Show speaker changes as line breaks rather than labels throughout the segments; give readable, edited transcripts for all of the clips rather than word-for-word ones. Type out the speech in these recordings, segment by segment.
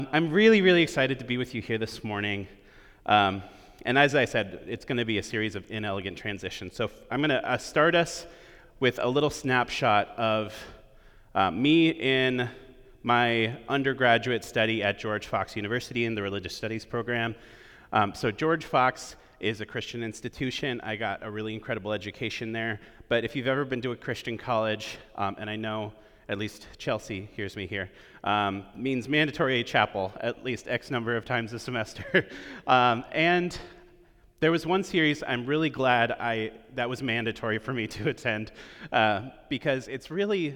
I'm really, really excited to be with you here this morning. And as I said, it's going to be a series of inelegant transitions. So I'm going to start us with a little snapshot of me in my undergraduate study at George Fox University in the Religious Studies program. So George Fox is a Christian institution. I got a really incredible education there. But if you've ever been to a Christian college, and I know at least Chelsea hears me here, means mandatory chapel at least X number of times a semester. And there was one series I'm really glad that was mandatory for me to attend because it's really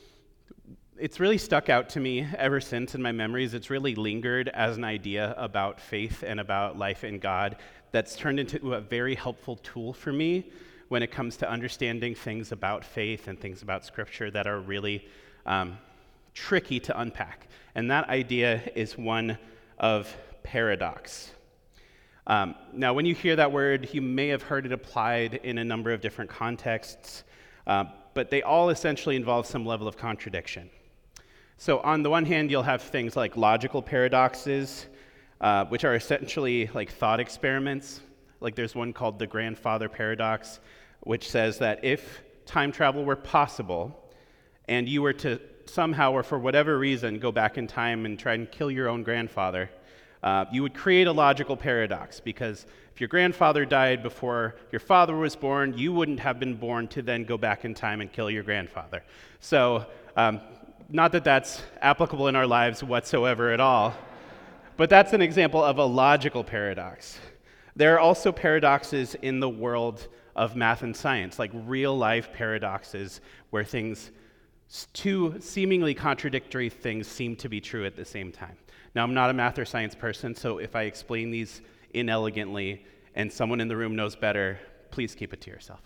stuck out to me ever since in my memories. It's really lingered as an idea about faith and about life in God that's turned into a very helpful tool for me when it comes to understanding things about faith and things about Scripture that are really tricky to unpack. And that idea is one of paradox. Now, when you hear that word, you may have heard it applied in a number of different contexts, but they all essentially involve some level of contradiction. So on the one hand, you'll have things like logical paradoxes, which are essentially like thought experiments. Like there's one called the grandfather paradox, which says that if time travel were possible, and you were to somehow or for whatever reason go back in time and try and kill your own grandfather, you would create a logical paradox, because if your grandfather died before your father was born, you wouldn't have been born to then go back in time and kill your grandfather. So, not that that's applicable in our lives whatsoever at all, but that's an example of a logical paradox. There are also paradoxes in the world of math and science, like real-life paradoxes where two seemingly contradictory things seem to be true at the same time. Now, I'm not a math or science person, so if I explain these inelegantly and someone in the room knows better, please keep it to yourself.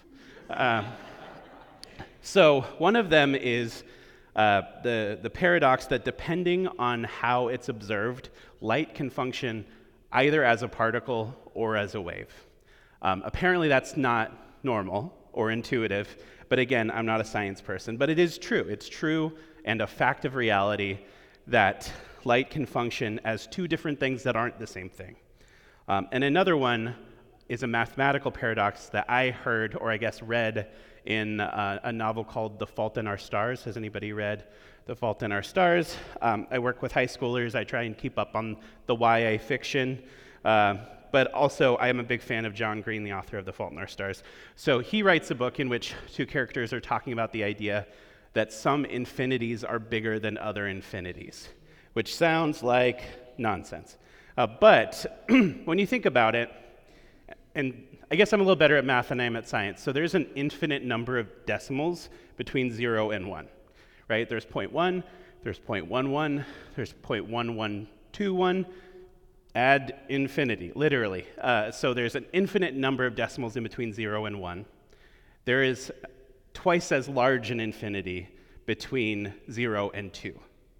So one of them is the paradox that depending on how it's observed, light can function either as a particle or as a wave. Apparently that's not normal or intuitive, but again, I'm not a science person, but it is true. It's true and a fact of reality that light can function as two different things that aren't the same thing. And another one is a mathematical paradox that I heard, or I guess read, in a novel called The Fault in Our Stars. Has anybody read The Fault in Our Stars? I work with high schoolers. I try and keep up on the YA fiction. But also, I am a big fan of John Green, the author of The Fault in Our Stars. So he writes a book in which two characters are talking about the idea that some infinities are bigger than other infinities, which sounds like nonsense. But when you think about it, and I guess I'm a little better at math than I am at science, so there's an infinite number of decimals between 0 and 1, right? There's 0.1, there's 0.11, there's 0.1121, ad infinity, literally. So there's an infinite number of decimals in between 0 and 1. There is twice as large an infinity between 0 and 2,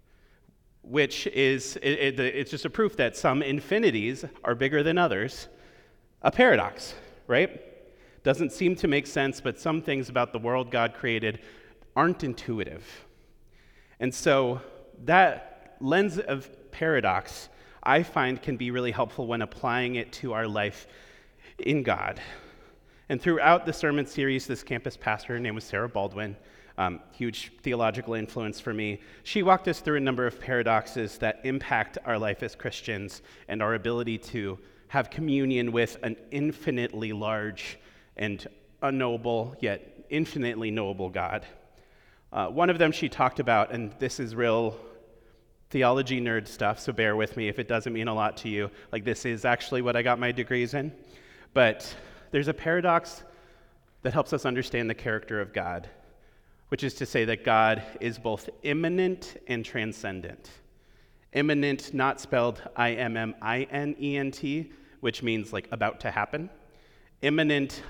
which is, it's just a proof that some infinities are bigger than others. A paradox, right? Doesn't seem to make sense, but some things about the world God created aren't intuitive. And so that lens of paradox, I find, can be really helpful when applying it to our life in God. And throughout the sermon series, this campus pastor, her name was Sarah Baldwin, huge theological influence for me. She walked us through a number of paradoxes that impact our life as Christians and our ability to have communion with an infinitely large and unknowable, yet infinitely knowable God. One of them she talked about, and this is real theology nerd stuff, so bear with me if it doesn't mean a lot to you. Like, this is actually what I got my degrees in. But there's a paradox that helps us understand the character of God, which is to say that God is both immanent and transcendent. Immanent, not spelled I-M-M-I-N-E-N-T, which means like about to happen. Immanent,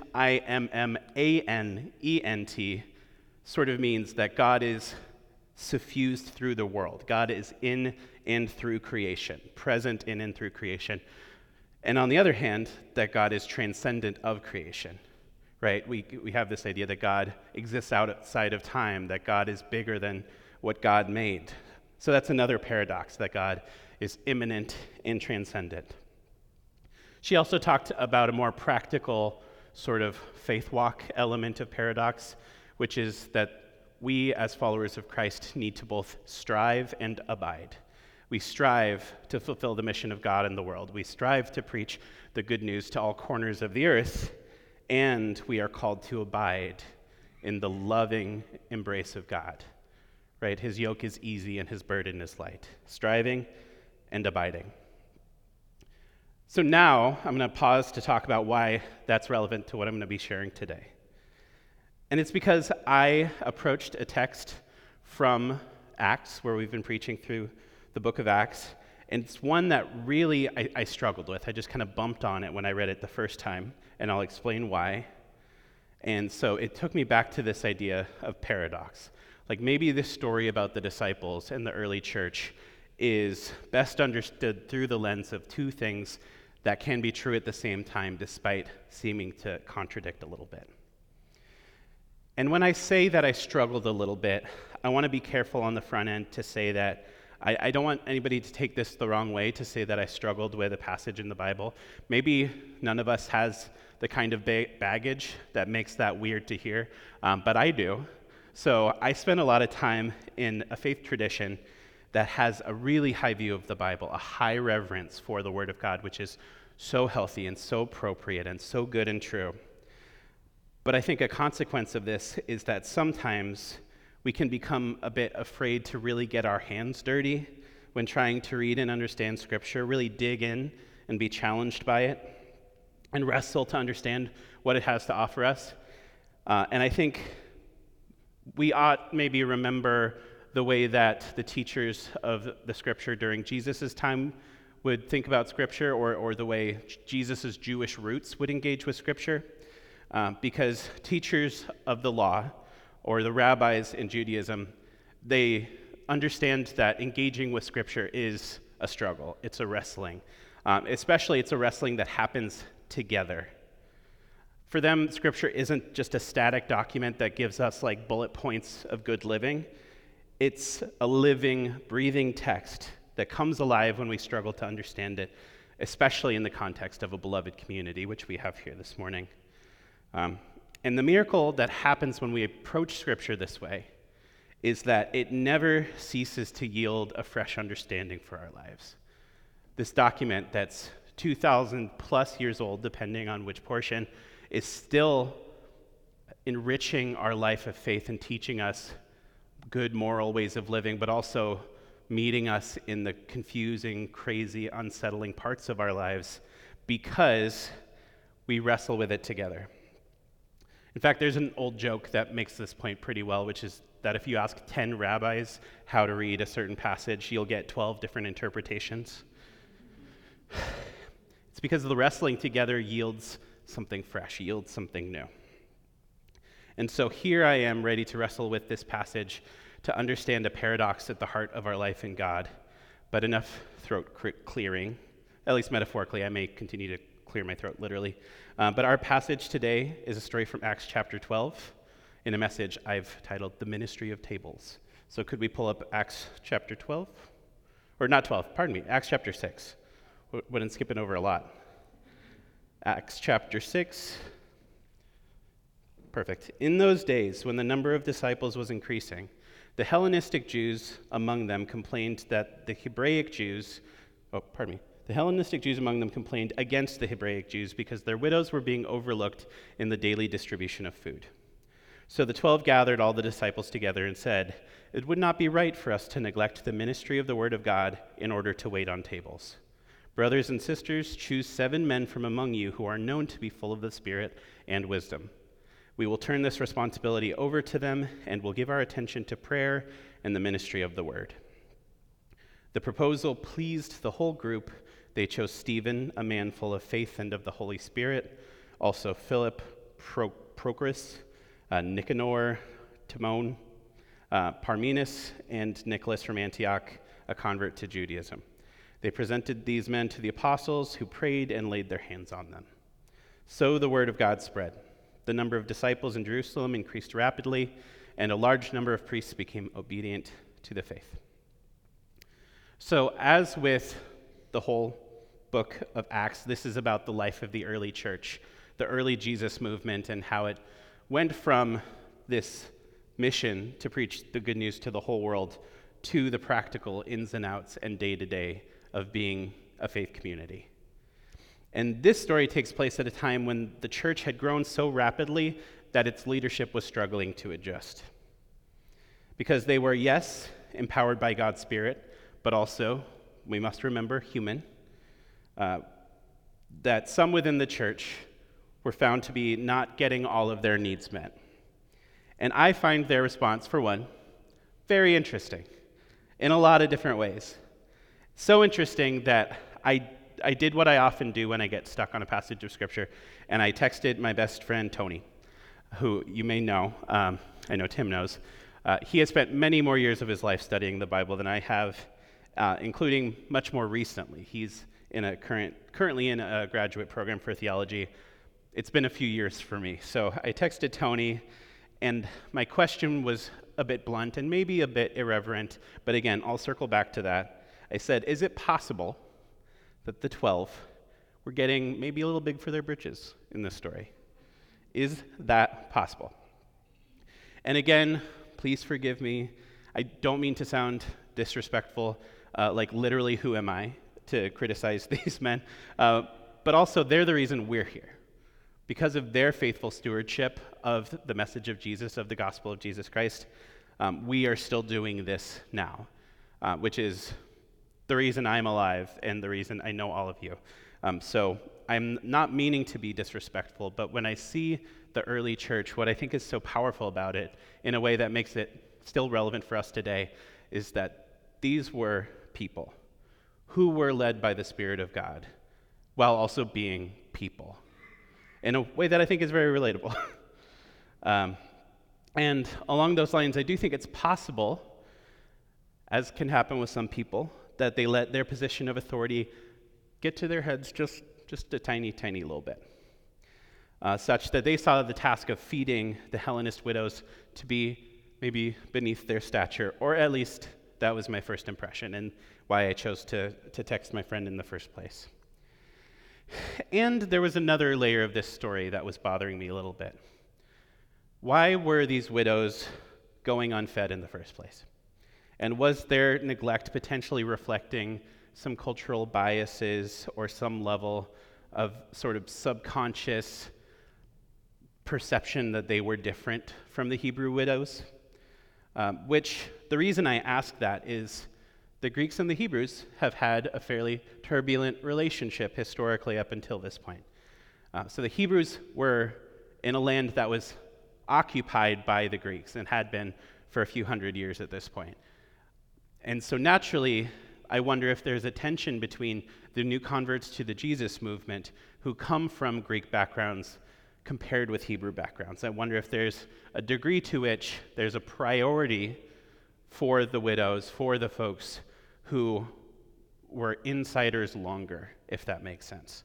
I-M-M-A-N-E-N-T, sort of means that God is suffused through the world. God is in and through creation, present in and through creation. And on the other hand, that God is transcendent of creation, right? We have this idea that God exists outside of time, that God is bigger than what God made. So that's another paradox, that God is immanent and transcendent. She also talked about a more practical sort of faith walk element of paradox, which is that we as followers of Christ need to both strive and abide. We strive to fulfill the mission of God in the world. We strive to preach the good news to all corners of the earth, and we are called to abide in the loving embrace of God. Right? His yoke is easy and his burden is light. Striving and abiding. So now I'm going to pause to talk about why that's relevant to what I'm going to be sharing today. And it's because I approached a text from Acts, where we've been preaching through the book of Acts, and it's one that really I struggled with. I just kind of bumped on it when I read it the first time, and I'll explain why. And so it took me back to this idea of paradox. Like maybe this story about the disciples and the early church is best understood through the lens of two things that can be true at the same time, despite seeming to contradict a little bit. And when I say that I struggled a little bit, I want to be careful on the front end to say that I don't want anybody to take this the wrong way, to say that I struggled with a passage in the Bible. Maybe none of us has the kind of baggage that makes that weird to hear, but I do. So I spend a lot of time in a faith tradition that has a really high view of the Bible, a high reverence for the Word of God, which is so healthy and so appropriate and so good and true. But I think a consequence of this is that sometimes we can become a bit afraid to really get our hands dirty when trying to read and understand Scripture, really dig in and be challenged by it, and wrestle to understand what it has to offer us. And I think we ought maybe remember the way that the teachers of the Scripture during Jesus' time would think about Scripture, or the way Jesus' Jewish roots would engage with Scripture. Because teachers of the law, or the rabbis in Judaism, they understand that engaging with Scripture is a struggle. It's a wrestling. Especially it's a wrestling that happens together. For them, Scripture isn't just a static document that gives us like bullet points of good living. It's a living, breathing text that comes alive when we struggle to understand it, especially in the context of a beloved community, which we have here this morning. And the miracle that happens when we approach Scripture this way is that it never ceases to yield a fresh understanding for our lives. This document that's 2,000 plus years old, depending on which portion, is still enriching our life of faith and teaching us good moral ways of living, but also meeting us in the confusing, crazy, unsettling parts of our lives because we wrestle with it together. In fact, there's an old joke that makes this point pretty well, which is that if you ask 10 rabbis how to read a certain passage, you'll get 12 different interpretations. It's because the wrestling together yields something fresh, yields something new. And so here I am ready to wrestle with this passage to understand a paradox at the heart of our life in God, but enough throat clearing, at least metaphorically. I may continue to clear my throat literally. But our passage today is a story from Acts chapter 12 in a message I've titled The Ministry of Tables. So could we pull up Acts chapter 12? Or not 12, pardon me, Acts chapter 6. Wouldn't skipping over a lot. Acts chapter 6. Perfect. In those days, when the number of disciples was increasing, the Hellenistic Jews among them complained that the Hebraic Jews among them complained against the Hebraic Jews because their widows were being overlooked in the daily distribution of food. So the 12 gathered all the disciples together and said, "It would not be right for us to neglect the ministry of the word of God in order to wait on tables. Brothers and sisters, choose 7 men from among you who are known to be full of the Spirit and wisdom. We will turn this responsibility over to them and will give our attention to prayer and the ministry of the word." The proposal pleased the whole group. They chose Stephen, a man full of faith and of the Holy Spirit, also Philip, Prochorus, Nicanor, Timon, Parmenas, and Nicholas from Antioch, a convert to Judaism. They presented these men to the apostles, who prayed and laid their hands on them. So the word of God spread. The number of disciples in Jerusalem increased rapidly, and a large number of priests became obedient to the faith. So, as with the whole book of Acts, this is about the life of the early church, the early Jesus movement, and how it went from this mission to preach the good news to the whole world to the practical ins and outs and day-to-day of being a faith community. And this story takes place at a time when the church had grown so rapidly that its leadership was struggling to adjust. Because they were, yes, empowered by God's Spirit, but also, we must remember, human, that some within the church were found to be not getting all of their needs met. And I find their response, for one, very interesting in a lot of different ways. So interesting that I did what I often do when I get stuck on a passage of Scripture, and I texted my best friend, Tony, who you may know. I know Tim knows. He has spent many more years of his life studying the Bible than I have, including much more recently. He's currently in a graduate program for theology. It's been a few years for me. So I texted Tony, and my question was a bit blunt and maybe a bit irreverent, but again, I'll circle back to that. I said, is it possible that the 12 were getting maybe a little big for their britches in this story? Is that possible? And again, please forgive me. I don't mean to sound disrespectful, like literally who am I to criticize these men, but also they're the reason we're here. Because of their faithful stewardship of the message of Jesus, of the gospel of Jesus Christ, we are still doing this now, which is the reason I'm alive and the reason I know all of you. So I'm not meaning to be disrespectful, but when I see the early church, what I think is so powerful about it, in a way that makes it still relevant for us today, is that these were people who were led by the Spirit of God while also being people in a way that I think is very relatable. And along those lines, I do think it's possible, as can happen with some people, that they let their position of authority get to their heads just a tiny, tiny little bit, such that they saw the task of feeding the Hellenist widows to be maybe beneath their stature, or at least that was my first impression and why I chose to text my friend in the first place. And there was another layer of this story that was bothering me a little bit. Why were these widows going unfed in the first place? And was their neglect potentially reflecting some cultural biases or some level of sort of subconscious perception that they were different from the Hebrew widows? Which, the reason I ask that is the Greeks and the Hebrews have had a fairly turbulent relationship historically up until this point. So the Hebrews were in a land that was occupied by the Greeks and had been for a few hundred years at this point. And so naturally, I wonder if there's a tension between the new converts to the Jesus movement who come from Greek backgrounds compared with Hebrew backgrounds. I wonder if there's a degree to which there's a priority for the widows, for the folks who were insiders longer, if that makes sense.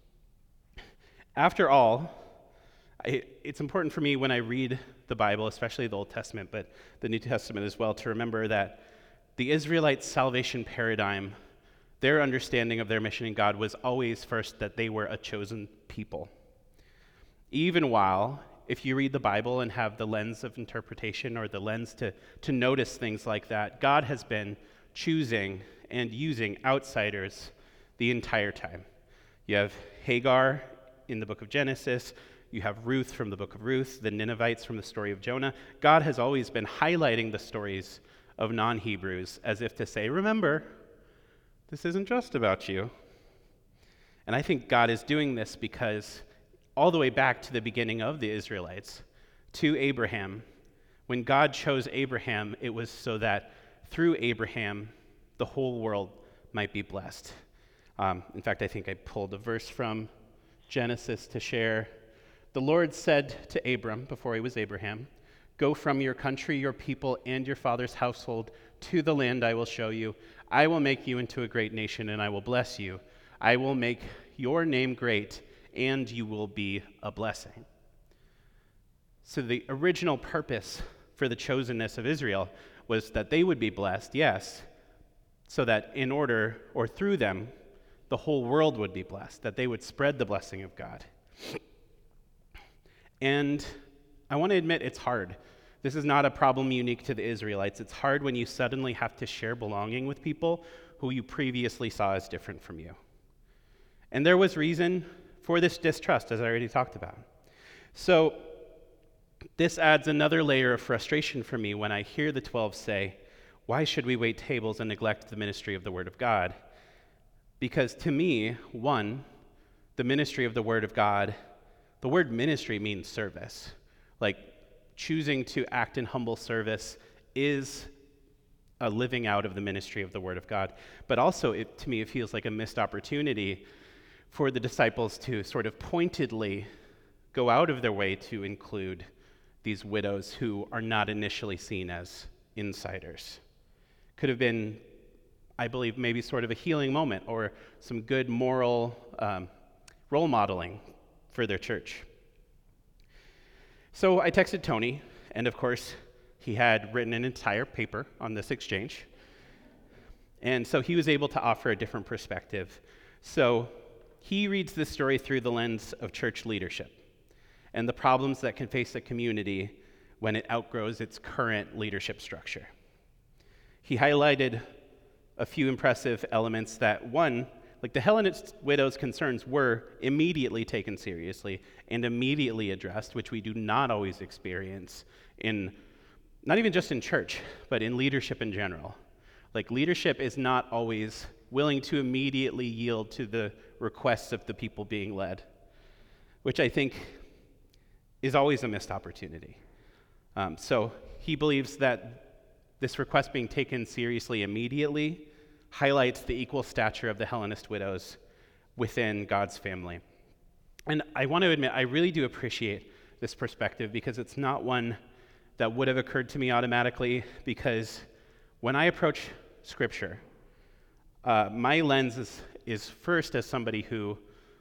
After all, it's important for me when I read the Bible, especially the Old Testament, but the New Testament as well, to remember that the Israelites' salvation paradigm, their understanding of their mission in God was always first that they were a chosen people. Even while, if you read the Bible and have the lens of interpretation or the lens to notice things like that, God has been choosing and using outsiders the entire time. You have Hagar in the book of Genesis. You have Ruth from the book of Ruth, the Ninevites from the story of Jonah. God has always been highlighting the stories of non-Hebrews as if to say, remember, this isn't just about you. And I think God is doing this because all the way back to the beginning of the Israelites, to Abraham, when God chose Abraham, it was so that through Abraham, the whole world might be blessed. In fact, I think I pulled a verse from Genesis to share. The Lord said to Abram, before he was Abraham, "Go from your country, your people, and your father's household to the land I will show you. I will make you into a great nation, and I will bless you. I will make your name great, and you will be a blessing." So the original purpose for the chosenness of Israel was that they would be blessed, yes, so that in order, or through them, the whole world would be blessed, that they would spread the blessing of God. And I want to admit it's hard. This is not a problem unique to the Israelites. It's hard when you suddenly have to share belonging with people who you previously saw as different from you. And there was reason for this distrust, as I already talked about. So this adds another layer of frustration for me when I hear the 12 say, "Why should we wait tables and neglect the ministry of the Word of God?" Because to me, one, the ministry of the Word of God, the word ministry means service. Like, choosing to act in humble service is a living out of the ministry of the Word of God. But also, to me, it feels like a missed opportunity for the disciples to sort of pointedly go out of their way to include these widows who are not initially seen as insiders. Could have been, I believe, maybe sort of a healing moment or some good moral role modeling for their church. So I texted Tony, and of course, he had written an entire paper on this exchange. And so he was able to offer a different perspective. So he reads this story through the lens of church leadership and the problems that can face a community when it outgrows its current leadership structure. He highlighted a few impressive elements that, one, like the Hellenist widows' concerns were immediately taken seriously and immediately addressed, which we do not always experience in, not even just in church, but in leadership in general. Like, leadership is not always willing to immediately yield to the requests of the people being led, which I think is always a missed opportunity. So he believes that this request being taken seriously immediately highlights the equal stature of the Hellenist widows within God's family. And I want to admit, I really do appreciate this perspective because it's not one that would have occurred to me automatically, because when I approach Scripture, my lens is first as somebody who,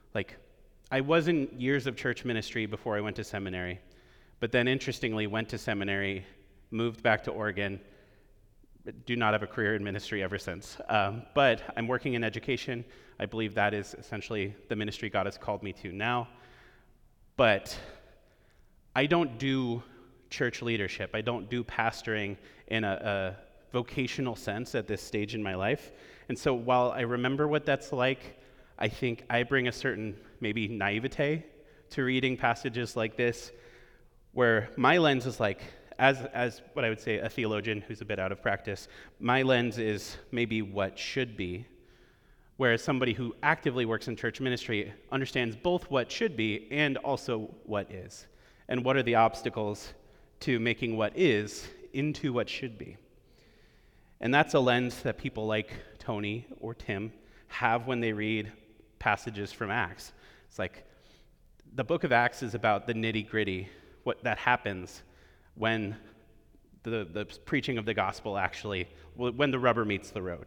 I was in years of church ministry before I went to seminary, but then interestingly went to seminary, moved back to Oregon, do not have a career in ministry ever since. But I'm working in education. I believe that is essentially the ministry God has called me to now. But I don't do church leadership. I don't do pastoring in a vocational sense at this stage in my life. And so while I remember what that's like, I think I bring a certain maybe naivete to reading passages like this, where my lens is like, as what I would say a theologian who's a bit out of practice, my lens is maybe what should be, whereas somebody who actively works in church ministry understands both what should be and also what is, and what are the obstacles to making what is into what should be. And that's a lens that people like Tony or Tim have when they read passages from Acts. It's like the book of Acts is about the nitty-gritty, what that happens when the preaching of the gospel actually, when the rubber meets the road.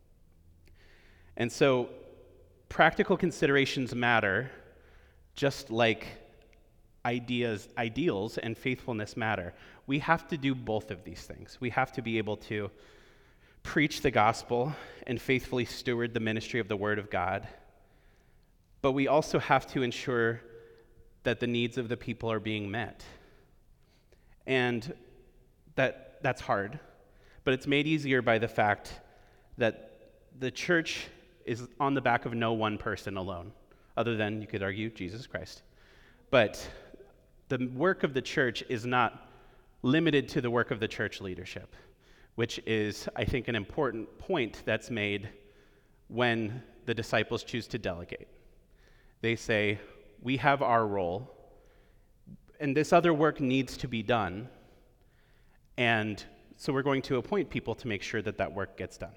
And so practical considerations matter, just like ideals and faithfulness matter. We have to do both of these things. We have to be able to preach the gospel and faithfully steward the ministry of the Word of God, but we also have to ensure that the needs of the people are being met. And that's hard, but it's made easier by the fact that the church is on the back of no one person alone, other than, you could argue, Jesus Christ. But the work of the church is not limited to the work of the church leadership, which is, I think, an important point that's made when the disciples choose to delegate. They say, we have our role, and this other work needs to be done, and so we're going to appoint people to make sure that that work gets done.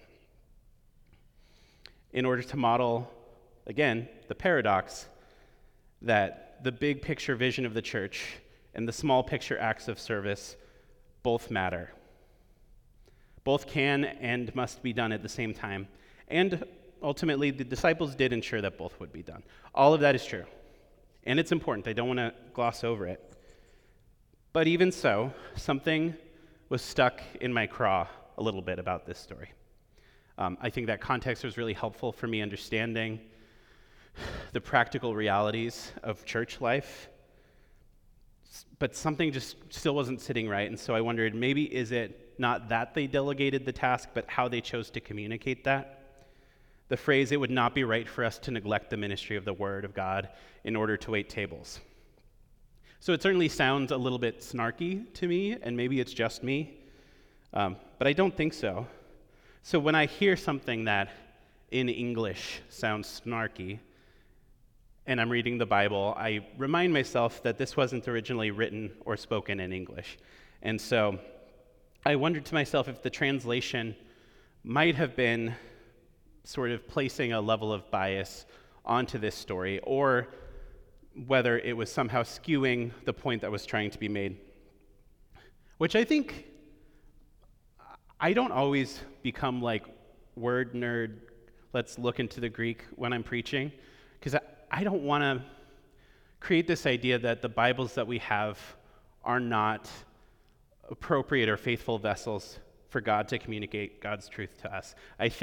In order to model, again, the paradox that the big picture vision of the church and the small picture acts of service both matter. Both can and must be done at the same time. And ultimately, the disciples did ensure that both would be done. All of that is true. And it's important. I don't want to gloss over it. But even so, something was stuck in my craw a little bit about this story. I think that context was really helpful for me understanding the practical realities of church life, but something just still wasn't sitting right, and so I wondered, maybe is it not that they delegated the task, but how they chose to communicate that? The phrase, "It would not be right for us to neglect the ministry of the Word of God in order to wait tables." So it certainly sounds a little bit snarky to me, and maybe it's just me, but I don't think so. So when I hear something that in English sounds snarky, and I'm reading the Bible, I remind myself that this wasn't originally written or spoken in English. And so I wondered to myself if the translation might have been sort of placing a level of bias onto this story, or whether it was somehow skewing the point that was trying to be made. Which I think, I don't always become like word nerd, let's look into the Greek when I'm preaching, because I don't want to create this idea that the Bibles that we have are not appropriate or faithful vessels for God to communicate God's truth to us.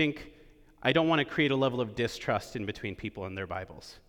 I don't want to create a level of distrust in between people and their Bibles.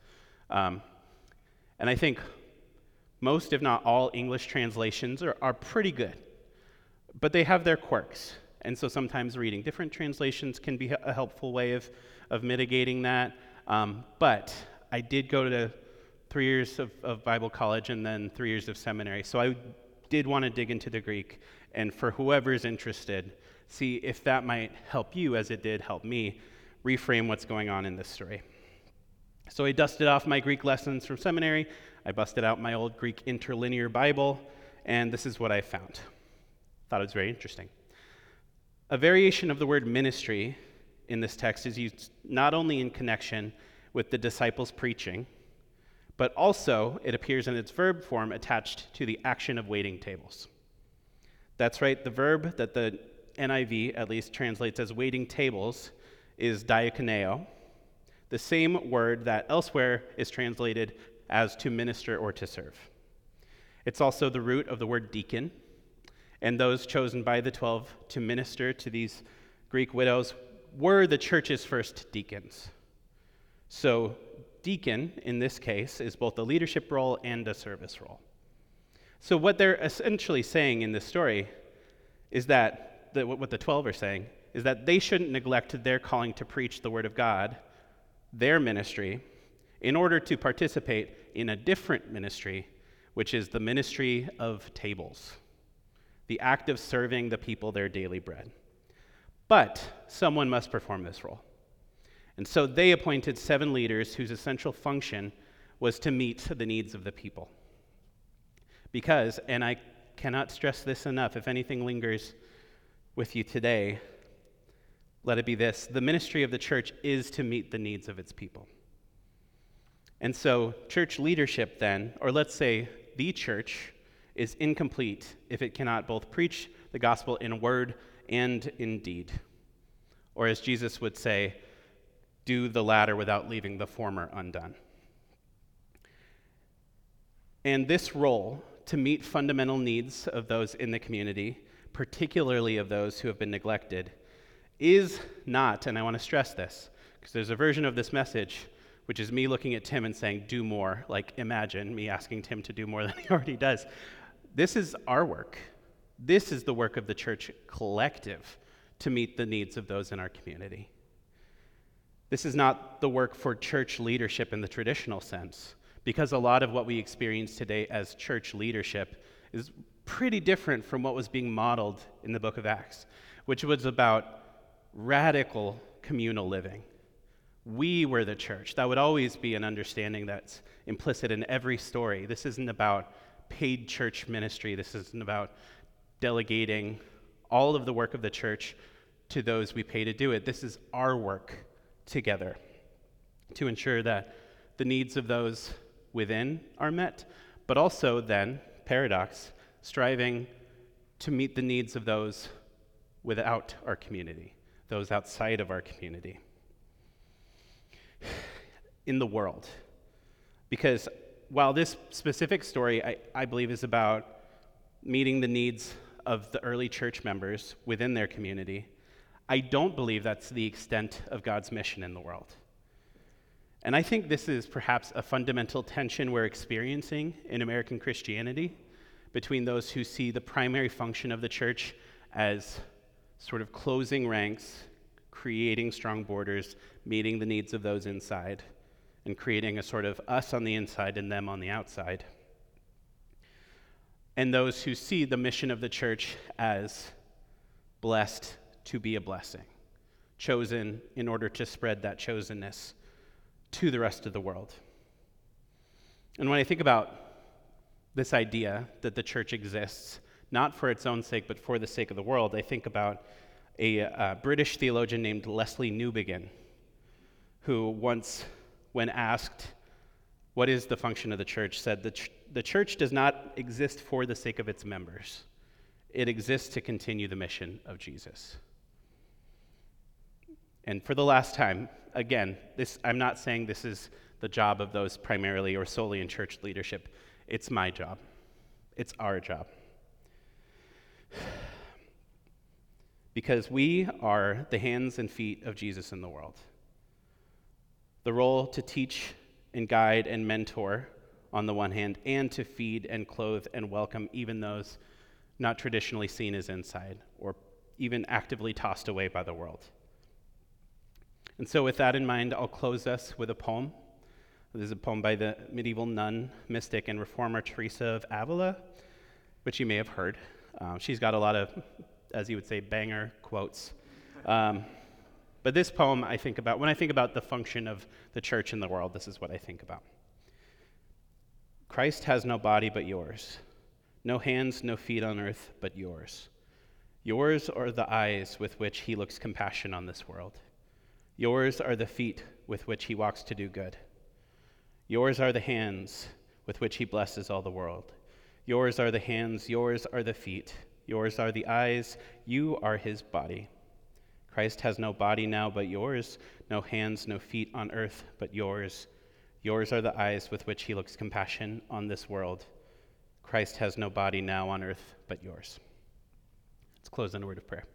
And I think most, if not all, English translations are pretty good, but they have their quirks. And so sometimes reading different translations can be a helpful way of mitigating that. But I did go to 3 years of Bible college and then 3 years of seminary. So I did want to dig into the Greek, and for whoever's interested, see if that might help you, as it did help me, reframe what's going on in this story. So I dusted off my Greek lessons from seminary, I busted out my old Greek interlinear Bible, and this is what I found. Thought it was very interesting. A variation of the word ministry in this text is used not only in connection with the disciples' preaching, but also it appears in its verb form attached to the action of waiting tables. That's right, the verb that the NIV at least translates as waiting tables is diakoneo, the same word that elsewhere is translated as to minister or to serve. It's also the root of the word deacon, and those chosen by the 12 to minister to these Greek widows were the church's first deacons. So deacon, in this case, is both a leadership role and a service role. So what they're essentially saying in this story is that, what the 12 are saying, is that they shouldn't neglect their calling to preach the word of God, their ministry, in order to participate in a different ministry, which is the ministry of tables, the act of serving the people their daily bread. But someone must perform this role. And so they appointed 7 leaders whose essential function was to meet the needs of the people. Because, and I cannot stress this enough, if anything lingers with you today, let it be this: the ministry of the church is to meet the needs of its people. And so church leadership then, or let's say the church, is incomplete if it cannot both preach the gospel in word and in deed. Or as Jesus would say, do the latter without leaving the former undone. And this role, to meet fundamental needs of those in the community, particularly of those who have been neglected, is not, and I want to stress this, because there's a version of this message which is me looking at Tim and saying, do more. Like, imagine me asking Tim to do more than he already does. This is our work. This is the work of the church collective to meet the needs of those in our community. This is not the work for church leadership in the traditional sense, because a lot of what we experience today as church leadership is pretty different from what was being modeled in the book of Acts, which was about radical communal living. We were the church. That would always be an understanding that's implicit in every story. This isn't about paid church ministry. This isn't about delegating all of the work of the church to those we pay to do it. This is our work together to ensure that the needs of those within are met, but also then, paradox, striving to meet the needs of those without our community, those outside of our community, in the world. Because while this specific story, I believe, is about meeting the needs of the early church members within their community, I don't believe that's the extent of God's mission in the world. And I think this is perhaps a fundamental tension we're experiencing in American Christianity between those who see the primary function of the church as sort of closing ranks, creating strong borders, meeting the needs of those inside, and creating a sort of us on the inside and them on the outside. And those who see the mission of the church as blessed to be a blessing, chosen in order to spread that chosenness to the rest of the world. And when I think about this idea that the church exists, not for its own sake, but for the sake of the world, I think about a British theologian named Lesslie Newbigin, who once, when asked, what is the function of the church, said, the church does not exist for the sake of its members. It exists to continue the mission of Jesus. And for the last time, again, I'm not saying this is the job of those primarily or solely in church leadership. It's my job. It's our job. Because we are the hands and feet of Jesus in the world. The role to teach and guide and mentor on the one hand, and to feed and clothe and welcome even those not traditionally seen as inside or even actively tossed away by the world. And so with that in mind, I'll close us with a poem. This is a poem by the medieval nun, mystic, and reformer Teresa of Avila, which you may have heard. She's got a lot of, as you would say, banger quotes. But this poem I think about, when I think about the function of the church in the world, this is what I think about. Christ has no body but yours, no hands, no feet on earth but yours. Yours are the eyes with which he looks compassion on this world. Yours are the feet with which he walks to do good. Yours are the hands with which he blesses all the world. Yours are the hands, yours are the feet, yours are the eyes, you are his body. Christ has no body now but yours, no hands, no feet on earth but yours. Yours are the eyes with which he looks compassion on this world. Christ has no body now on earth but yours. Let's close in a word of prayer.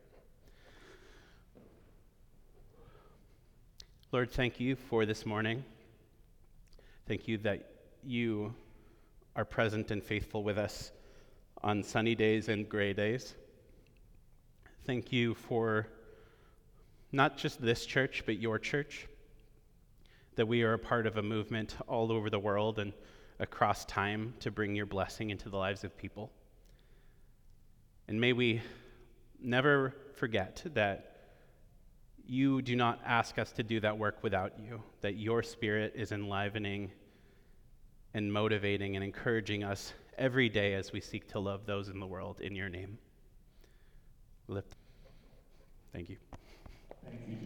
Lord, thank you for this morning. Thank you that you are present and faithful with us on sunny days and gray days. Thank you for not just this church, but your church, that we are a part of a movement all over the world and across time to bring your blessing into the lives of people. And may we never forget that you do not ask us to do that work without you, that your Spirit is enlivening and motivating and encouraging us every day as we seek to love those in the world in your name. Thank you.
Thank you.